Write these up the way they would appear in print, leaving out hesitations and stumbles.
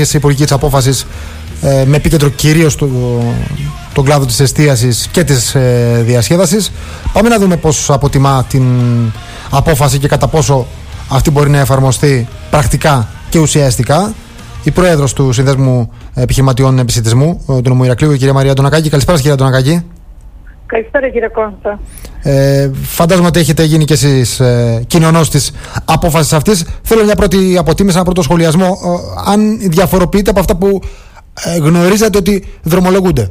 εκπονής υπουργικής απόφασης με επίκεντρο κυρίως τον κλάδο της εστίασης και της διασκέδασης. Πάμε να δούμε πώς αποτιμά την απόφαση και κατά πόσο αυτή μπορεί να εφαρμοστεί πρακτικά και ουσιαστικά η πρόεδρος του Συνδέσμου Επιχειρηματιών Επισιτισμού του νομού Ηρακλείου, η κυρία Μαρία Αντωνακάκη. Καλησπέρα, κυρία Αντωνακάκη. Καλησπέρα, κύριε Κώστα. Φαντάζομαι ότι έχετε γίνει και εσείς κοινωνός της απόφασης αυτής. Θέλω μια πρώτη αποτίμηση, ένα πρώτο σχολιασμό, αν διαφοροποιείτε από αυτά που γνωρίζατε ότι δρομολογούνται.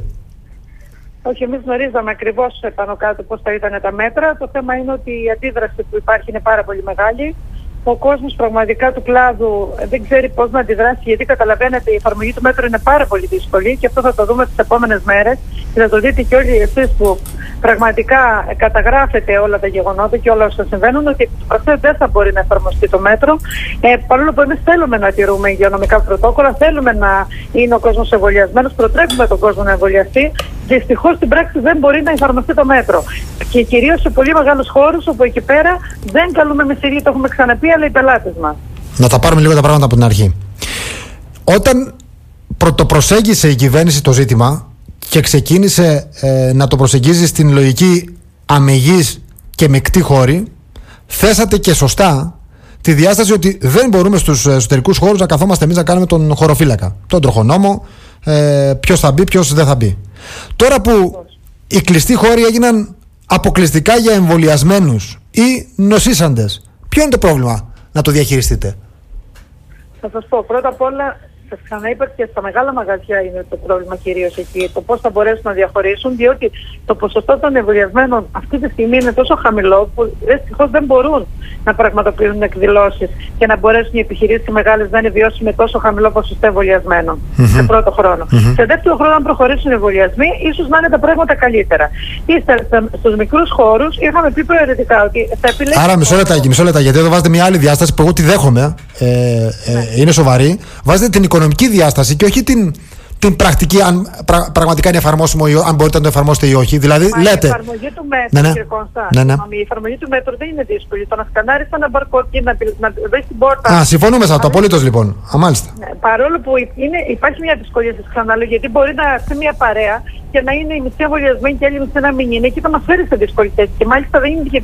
Όχι, εμείς γνωρίζαμε ακριβώς πάνω κάτω πώς θα ήταν τα μέτρα. Το θέμα είναι ότι η αντίδραση που υπάρχει είναι πάρα πολύ μεγάλη. Ο κόσμος πραγματικά του κλάδου δεν ξέρει πώς να αντιδράσει, γιατί καταλαβαίνετε η εφαρμογή του μέτρου είναι πάρα πολύ δύσκολη και αυτό θα το δούμε τις επόμενες μέρες και θα το δείτε και όλοι εσείς που πραγματικά καταγράφετε όλα τα γεγονότα και όλα όσα συμβαίνουν, ότι αυτό δεν θα μπορεί να εφαρμοστεί το μέτρο. Παρόλο που εμείς θέλουμε να τηρούμε υγειονομικά πρωτόκολλα, θέλουμε να είναι ο κόσμος εμβολιασμένος, προτρέπουμε τον κόσμο να εμβολιαστεί. Δυστυχώς στην πράξη δεν μπορεί να εφαρμοστεί το μέτρο. Και κυρίως σε πολύ μεγάλους χώρους όπου εκεί πέρα δεν καλούμε με σειρή, το έχουμε ξαναπεί, αλλά οι πελάτες μας. Να τα πάρουμε λίγο τα πράγματα από την αρχή. Όταν πρωτοπροσέγγισε η κυβέρνηση το ζήτημα και ξεκίνησε να το προσεγγίζει στην λογική αμεγής και μεικτή χώρη, θέσατε και σωστά τη διάσταση ότι δεν μπορούμε στους εσωτερικούς χώρους να καθόμαστε εμείς να κάνουμε τον χωροφύλακα, τον τροχονόμο, ποιος θα μπει, ποιος δεν θα μπει. Τώρα που οι κλειστοί χώροι έγιναν αποκλειστικά για εμβολιασμένους ή νοσήσαντες, ποιο είναι το πρόβλημα να το διαχειριστείτε? Θα σας πω, πρώτα απ' όλα, σας ξαναείπα και στα μεγάλα μαγαζιά είναι το πρόβλημα κυρίως εκεί, το πώς θα μπορέσουν να διαχωρίσουν, διότι το ποσοστό των εμβολιασμένων αυτή τη στιγμή είναι τόσο χαμηλό που δυστυχώς δεν μπορούν να πραγματοποιούν εκδηλώσεις και να μπορέσουν οι επιχειρήσεις μεγάλες να είναι βιώσιμοι με τόσο χαμηλό ποσοστό εμβολιασμένων σε πρώτο χρόνο. Σε δεύτερο χρόνο, αν προχωρήσουν οι εμβολιασμοί, ίσως να είναι τα πράγματα καλύτερα. Ύστερα, στους μικρούς χώρους, είχαμε πει προαιρετικά ότι θα επιλέξουμε. Άρα, μισό λεπτά, γιατί εδώ βάζετε μια άλλη διάσταση που εγώ τη δέχομαι, είναι σοβαρή. Βάζετε την οικονομική διάσταση και όχι την πρακτική, αν πραγματικά είναι εφαρμόσιμο ή αν μπορείτε να το εφαρμόσετε ή όχι. Δηλαδή, λέτε. Η εφαρμογή του μέτρου, κύριε Κωνστά, η εφαρμογή του μέτρου δεν είναι δύσκολη. Το να σκανάρεις ένα μπαρκόκι, να δεις την πόρτα. Συμφωνούμε σε αυτό, απολύτως λοιπόν. Μάλιστα. Παρόλο που υπάρχει μια δυσκολία, σας ξαναλέω, γιατί μπορεί να έρθει μια παρέα και να είναι η μισή εμβολιασμένη και η άλλη μισή να μην είναι, και θα μας φέρει σε δύσκολη θέση. Και μάλιστα δεν είναι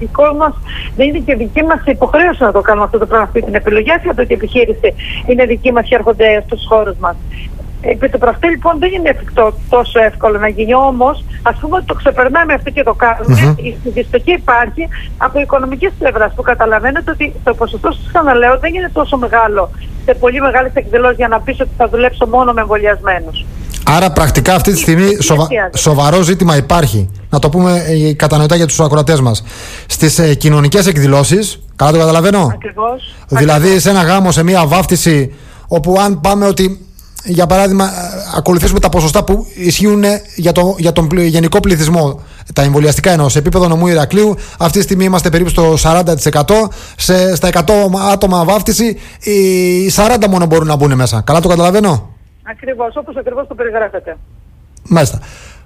και δική μας υποχρέωση να το κάνουμε αυτό το πράγμα, αυτή την επιλογή, αφού η επιχείρηση είναι δική μας και έρχονται στους χώρους μας. Επί το πρακτή λοιπόν δεν είναι εφικτό τόσο εύκολο να γίνει, όμως ας πούμε ότι το ξεπερνάμε αυτό και το κάνουμε. Η δυστυχία υπάρχει από οικονομικής πλευράς, που καταλαβαίνετε ότι το ποσοστό, σας ξαναλέω, δεν είναι τόσο μεγάλο σε πολύ μεγάλες εκδηλώσεις για να πεις ότι θα δουλέψω μόνο με εμβολιασμένους. Άρα πρακτικά αυτή τη στιγμή σοβαρό ζήτημα υπάρχει, να το πούμε κατανοητά για τους ακροατές μας, στις κοινωνικές εκδηλώσεις. Καλά το καταλαβαίνω? Ακριβώς. Δηλαδή σε ένα γάμο, σε μια βάφτιση, όπου αν πάμε ότι, για παράδειγμα, ακολουθήσουμε τα ποσοστά που ισχύουν για τον γενικό πληθυσμό, τα εμβολιαστικά εννοώ, σε επίπεδο νομού Ηρακλείου, αυτή τη στιγμή είμαστε περίπου στο 40%. Στα 100 άτομα βάφτιση, οι 40 μόνο μπορούν να μπουν μέσα. Καλά το καταλαβαίνω? Ακριβώς, όπως ακριβώς το περιγράφετε. Μάλιστα.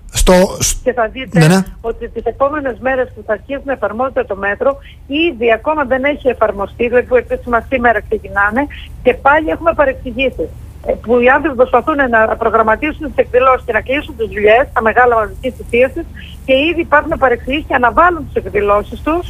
Και θα δείτε ότι τις επόμενες μέρες που θα αρχίσει να εφαρμόζεται το μέτρο, ήδη ακόμα δεν έχει εφαρμοστεί, δηλαδή που επίσημα σήμερα ξεκινάνε, και πάλι έχουμε παρεξηγήσεις. Που οι άνθρωποι προσπαθούν να προγραμματίσουν τις εκδηλώσεις και να κλείσουν τις δουλειές, τα μεγάλα μαζικής εστίασης, και ήδη υπάρχουν παρεξηγήσεις και αναβάλουν τις εκδηλώσεις τους.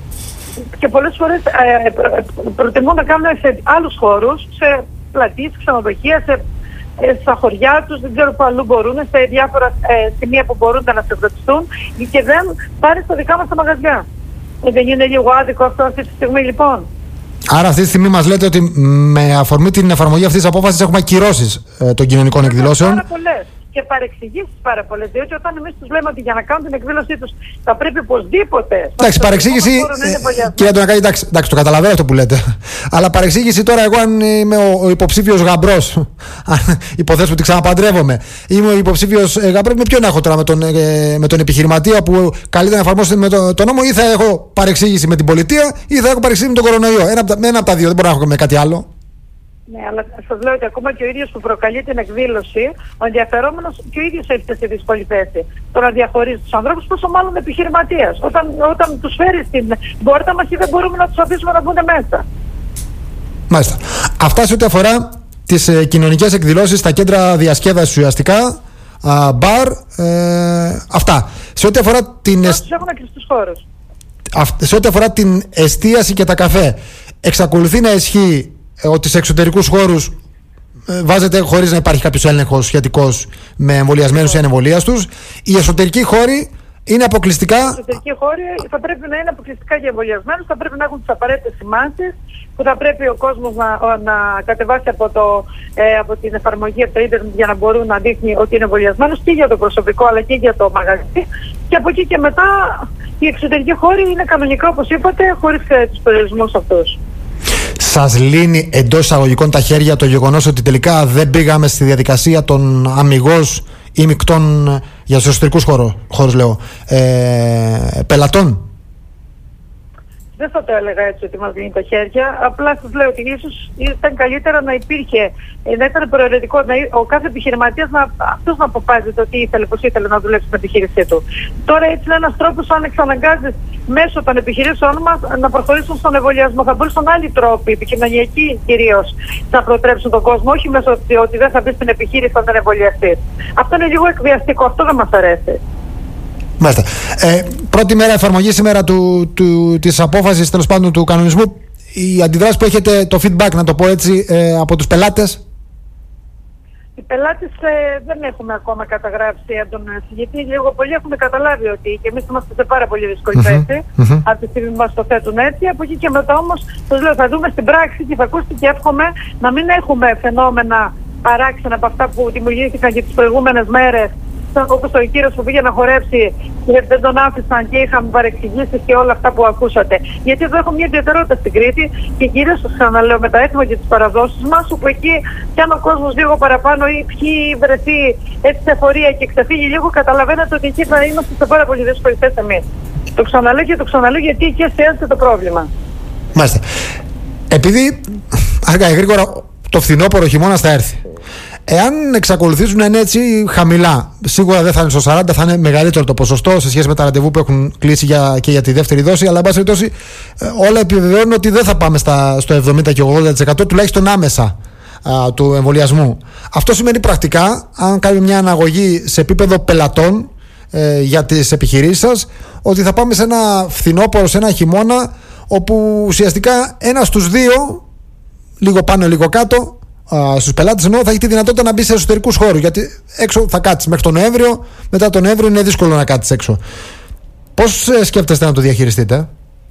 Και πολλές φορές προτιμούν να κάνουν σε άλλους χώρους, σε πλατείες, ξενοδοχεία, στα χωριά τους, δεν ξέρω που αλλού μπορούν, σε διάφορα σημεία που μπορούν να συγκροτηθούν, και δεν πάρει στα δικά μας τα μαγαζιά. Δεν είναι λίγο άδικο αυτό αυτή τη στιγμή λοιπόν? Άρα αυτή τη στιγμή μας λέτε ότι με αφορμή την εφαρμογή αυτής της απόφασης έχουμε ακυρώσεις των κοινωνικών εκδηλώσεων. Πάρα πολλές. Και παρεξηγήσεις πάρα πολλές. Διότι όταν εμείς τους λέμε ότι για να κάνουν την εκδήλωσή τους θα πρέπει οπωσδήποτε. Εντάξει, παρεξήγηση. Κύριε Αντωνακάκη, εντάξει, το καταλαβαίνω αυτό που λέτε. Αλλά παρεξήγηση τώρα, εγώ αν είμαι ο υποψήφιος γαμπρός, αν υποθέσω ότι ξαναπαντρεύομαι, είμαι ο υποψήφιος γαμπρός, με ποιον έχω τώρα, με τον επιχειρηματία που καλείται να εφαρμόσει τον νόμο, ή θα έχω παρεξήγηση με την πολιτεία, ή θα έχω παρεξήγηση με τον κορονοϊό? Ένα από τα δύο, δεν μπορώ να έχω με κάτι άλλο. Ναι, αλλά σας λέω ότι ακόμα και ο ίδιος που προκαλεί την εκδήλωση, ο ενδιαφερόμενος και ο ίδιος έρχεται σε δύσκολη θέση. Το να διαχωρίζει τους ανθρώπους, πόσο μάλλον επιχειρηματίας. Όταν τους φέρει στην πόρτα μας, δεν μπορούμε να τους αφήσουμε να μπουν μέσα. Μάλιστα. Αυτά σε ό,τι αφορά τις κοινωνικές εκδηλώσεις, τα κέντρα διασκέδασης ουσιαστικά, μπαρ, αυτά. Σε ό,τι αφορά σε ό,τι αφορά την εστίαση και τα καφέ, εξακολουθεί να ισχύει ότι σε εξωτερικούς χώρους βάζετε χωρίς να υπάρχει κάποιος έλεγχος σχετικός με εμβολιασμένους ή ανεμβολίαστους. Οι εσωτερικοί χώροι είναι αποκλειστικά. Οι εσωτερικοί χώροι θα πρέπει να είναι αποκλειστικά για εμβολιασμένους, θα πρέπει να έχουν τις απαραίτητες σημάνσεις που θα πρέπει ο κόσμος να κατεβάσει από την εφαρμογή από το ίντερνετ για να μπορούν να δείχνει ότι είναι εμβολιασμένος και για το προσωπικό αλλά και για το μαγαζί. Και από εκεί και μετά οι εξωτερικοί χώροι είναι κανονικά, όπως είπατε, χωρίς τους περιορισμούς αυτούς. Σας λύνει εντός εισαγωγικών τα χέρια το γεγονός ότι τελικά δεν πήγαμε στη διαδικασία των αμιγώς ή μεικτών, για τους εσωτερικούς χώρους λέω, πελατών? Δεν θα το έλεγα έτσι ότι μας λύνει τα χέρια. Απλά σας λέω ότι ίσως ήταν καλύτερα να υπήρχε, να ήταν προαιρετικό ο κάθε επιχειρηματίας αυτός να αποφάσισε το τι ήθελε, πώς ήθελε να δουλέψει την επιχείρησή του. Τώρα έτσι είναι ένας τρόπος, αν εξαναγκάζεις μέσω των επιχειρήσεων μας να προχωρήσουν στον εμβολιασμό. Θα μπορούσαν άλλοι τρόποι, επικοινωνιακοί κυρίως, να προτρέψουν τον κόσμο, όχι μέσω ότι δεν θα μπει στην επιχείρηση όταν δεν εμβολιαστείς. Αυτό είναι λίγο εκβιαστικό, αυτό δεν μας αρέσει. Μάλιστα. Πρώτη μέρα εφαρμογή σήμερα της απόφασης, τέλος πάντων, του κανονισμού. Οι αντιδράσεις που έχετε, το feedback, να το πω έτσι, από τους πελάτες? Οι πελάτες δεν έχουμε ακόμα καταγράψει έντονες, γιατί λίγο πολύ έχουμε καταλάβει ότι και εμείς είμαστε σε πάρα πολύ δύσκολη θέση από τη στιγμή που μας το θέτουν έτσι. Από εκεί και μετά όμως, σας λέω, θα δούμε στην πράξη και θα ακούσετε και εύχομαι να μην έχουμε φαινόμενα παράξενα από αυτά που δημιουργήθηκαν και τις προηγούμενες μέρες, όπως ο κύριος που πήγε να χορέψει και δεν τον άφησαν και είχαμε παρεξηγήσεις και όλα αυτά που ακούσατε. Γιατί εδώ έχω μια ιδιαιτερότητα στην Κρήτη και κυρίως, ξαναλέω, με τα έθιμα και τις παραδόσεις μας, όπου εκεί κι αν ο κόσμος λίγο παραπάνω ή ποιοι βρεθεί έτσι σε εφορία και ξεφύγει λίγο, καταλαβαίνετε ότι εκεί θα είμαστε σε πάρα πολύ δύσκολη θέση εμείς. Το ξαναλέω και το ξαναλέω γιατί εκεί εστιάζεται το πρόβλημα. Μάλιστα. Επειδή αργά ή γρήγορα το φθινόπωρο χειμώνας θα έρθει. Εάν εξακολουθήσουν να είναι έτσι χαμηλά, σίγουρα δεν θα είναι στο 40, θα είναι μεγαλύτερο το ποσοστό σε σχέση με τα ραντεβού που έχουν κλείσει και για τη δεύτερη δόση. Αλλά, εν πάση περιπτώσει, όλα επιβεβαιώνουν ότι δεν θα πάμε στο 70% και 80%, τουλάχιστον άμεσα, του εμβολιασμού. Αυτό σημαίνει πρακτικά, αν κάνουμε μια αναγωγή σε επίπεδο πελατών για τις επιχειρήσεις σας, ότι θα πάμε σε ένα φθινόπωρο, σε ένα χειμώνα, όπου ουσιαστικά ένας στους δύο, λίγο πάνω, λίγο κάτω, στους πελάτες εννοώ, θα έχει τη δυνατότητα να μπει σε εσωτερικούς χώρους. Γιατί έξω θα κάτσεις μέχρι τον Νοέμβριο, μετά τον Νοέμβριο είναι δύσκολο να κάτσεις έξω. Πώς σκέφτεστε να το διαχειριστείτε?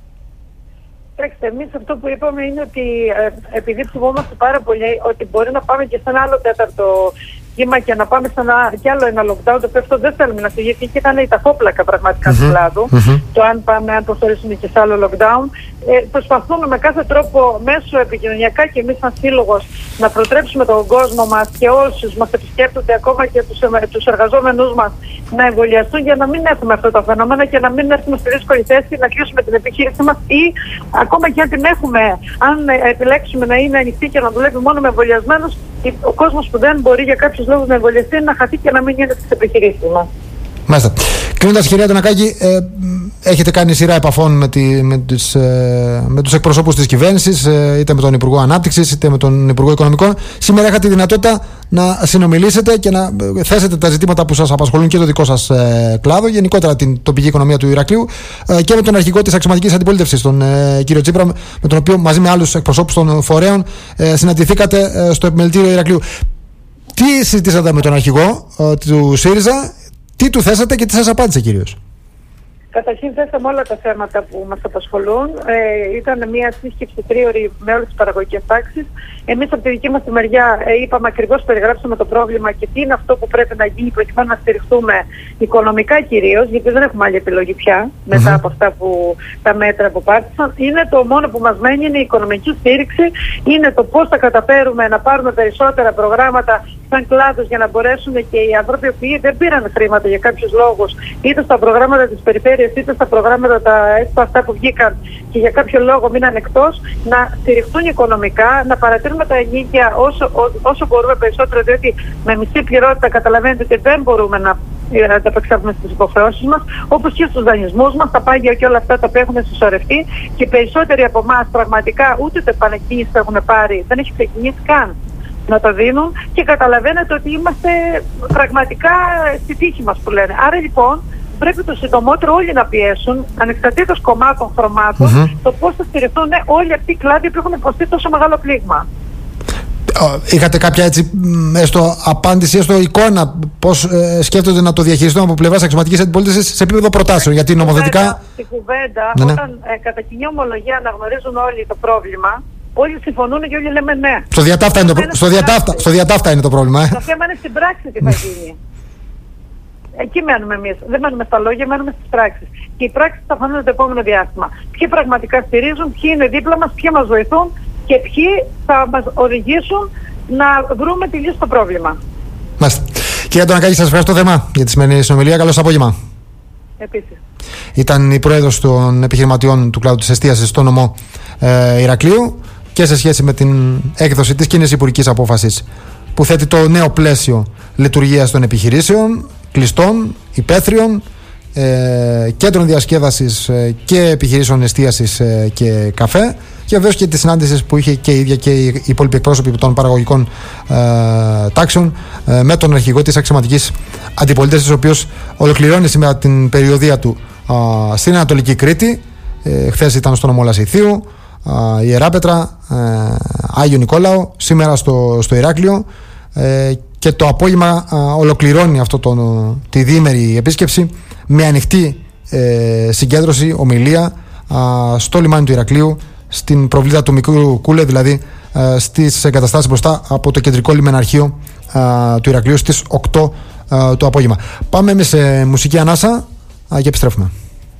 Κοιτάξτε, εμείς αυτό που είπαμε είναι ότι επειδή φοβόμαστε πάρα πολύ ότι μπορεί να πάμε και σε ένα άλλο τέταρτο κύμα και να πάμε σε κι άλλο ένα lockdown, το οποίο αυτό δεν θέλουμε να φύγει, γιατί ήταν η ταφόπλακα πραγματικά του κλάδου. Το αν προχωρήσουμε και σε άλλο lockdown. Προσπαθούμε με κάθε τρόπο μέσω επικοινωνιακά και εμείς σαν σύλλογος να προτρέψουμε τον κόσμο μας και όσους μας επισκέπτονται, ακόμα και τους εργαζόμενους μας, να εμβολιαστούν για να μην έχουμε αυτά τα φαινόμενα και να μην έρθουμε στη δύσκολη θέση να κλείσουμε την επιχείρηση μας ή ακόμα και αν την έχουμε, αν επιλέξουμε να είναι ανοιχτή και να δουλεύει μόνο με εμβολιασμένους, ο κόσμος που δεν μπορεί για κάποιους λόγους να εμβολιαστεί να χαθεί και να μην είναι στις επιχειρήσεις μας. Μάλιστα. Κλείνοντας, κυρία Τονακάκη, έχετε κάνει σειρά επαφών με τους εκπροσώπους της κυβέρνησης, είτε με τον Υπουργό Ανάπτυξης είτε με τον Υπουργό Οικονομικών. Σήμερα είχατε τη δυνατότητα να συνομιλήσετε και να θέσετε τα ζητήματα που σας απασχολούν και το δικό σας κλάδο, γενικότερα την τοπική οικονομία του Ηρακλείου, και με τον αρχηγό της αξιωματικής αντιπολίτευσης, τον κύριο Τσίπρα, με τον οποίο μαζί με άλλους εκπροσώπους των φορέων συναντηθήκατε στο επιμελητήριο Ηρακλείου. Τι συζητήσατε με τον αρχηγό του ΣΥΡΙΖΑ, τι του θέσατε και τι σας απάντησε κυρίως? Καταρχήν θέσαμε όλα τα θέματα που μας απασχολούν. Ήταν μια σύσκεψη τρίωρη με όλες τις παραγωγικές τάξεις. Εμείς από τη δική μας τη μεριά είπαμε ακριβώς, περιγράψαμε το πρόβλημα και τι είναι αυτό που πρέπει να γίνει προκειμένου να στηριχτούμε οικονομικά κυρίως, γιατί δεν έχουμε άλλη επιλογή πια μετά από αυτά τα μέτρα που πάτησαν. Είναι το μόνο που μας μένει, είναι η οικονομική στήριξη, είναι το πώς θα καταφέρουμε να πάρουμε περισσότερα προγράμματα σαν κλάδος για να μπορέσουν και οι άνθρωποι που δεν πήραν χρήματα για κάποιους λόγους, είτε στα προγράμματα της περιφέρειας είτε στα προγράμματα αυτά που βγήκαν και για κάποιο λόγο μείναν εκτός, να στηριχτούν οικονομικά, να παρατηρούμε τα ενίκια όσο μπορούμε περισσότερο, διότι με μισή πληρότητα καταλαβαίνετε ότι δεν μπορούμε να ανταπεξέλθουμε στις υποχρεώσεις μας, όπως και στους δανεισμούς μας, τα πάγια και όλα αυτά τα οποία έχουν συσσωρευτεί, και περισσότεροι από εμάς πραγματικά ούτε το επανεκκίνηση που έχουν πάρει δεν έχει ξεκινήσει καν. να το δίνουν και καταλαβαίνετε ότι είμαστε πραγματικά στη τύχη μας που λένε. Άρα λοιπόν πρέπει το συντομότερο όλοι να πιέσουν, ανεξαρτήτως κομμάτων, χρωμάτων, το πώς θα στηριχθούν όλοι αυτοί οι κλάδοι που έχουν υποστεί τόσο μεγάλο πλήγμα. Είχατε κάποια έτσι, έστω απάντηση, έστω εικόνα, πώς σκέφτονται να το διαχειριστούν από πλευράς αξιωματικής αντιπολίτευσης σε επίπεδο προτάσεων? Γιατί νομοθετικά. Στην κουβέντα, όταν κατά κοινή ομολογία αναγνωρίζουν όλοι το πρόβλημα, όλοι συμφωνούν και όλοι λέμε ναι. Στο διατάφτα είναι το πρόβλημα. Το θέμα είναι στην πράξη τι θα γίνει. Εκεί μένουμε εμείς. Δεν μένουμε στα λόγια, μένουμε στις πράξεις. Και οι πράξεις θα φανούν το επόμενο διάστημα. Ποιοι πραγματικά στηρίζουν, ποιοι είναι δίπλα μας, ποιοι μας βοηθούν και ποιοι θα μας οδηγήσουν να βρούμε τη λύση στο πρόβλημα. Μάλιστα. Κυρία Αντωνακάκη, σας ευχαριστώ θερμά για τη σημερινή συνομιλία. Καλό σας απόγευμα. Επίσης. Ήταν η πρόεδρος των επιχειρηματιών του κλάδου της εστίασης στο νομό Ηρακλείου και σε σχέση με την έκδοση της κοινής υπουργικής απόφασης που θέτει το νέο πλαίσιο λειτουργίας των επιχειρήσεων, κλειστών, υπαίθριων, κέντρων διασκέδασης και επιχειρήσεων εστίασης και καφέ, και βεβαίως και τη συνάντηση που είχε και η ίδια και οι υπόλοιποι εκπρόσωποι των παραγωγικών τάξεων με τον αρχηγό της αξιωματικής αντιπολίτευσης, ο οποίος ολοκληρώνει σήμερα την περιοδεία του στην Ανατολική Κρήτη. Χθες ήταν στο νομό Λασιθίου, Ιεράπετρα, Άγιο Νικόλαο, σήμερα στο Ηράκλειο, και το απόγευμα ολοκληρώνει τη διήμερη επίσκεψη με ανοιχτή συγκέντρωση, ομιλία στο λιμάνι του Ηρακλείου, στην προβλήτα του Μικρού Κούλε, δηλαδή στις εγκαταστάσεις μπροστά από το κεντρικό λιμεναρχείο του Ηρακλείου στις 8 το απόγευμα. Πάμε σε μουσική ανάσα και επιστρέφουμε.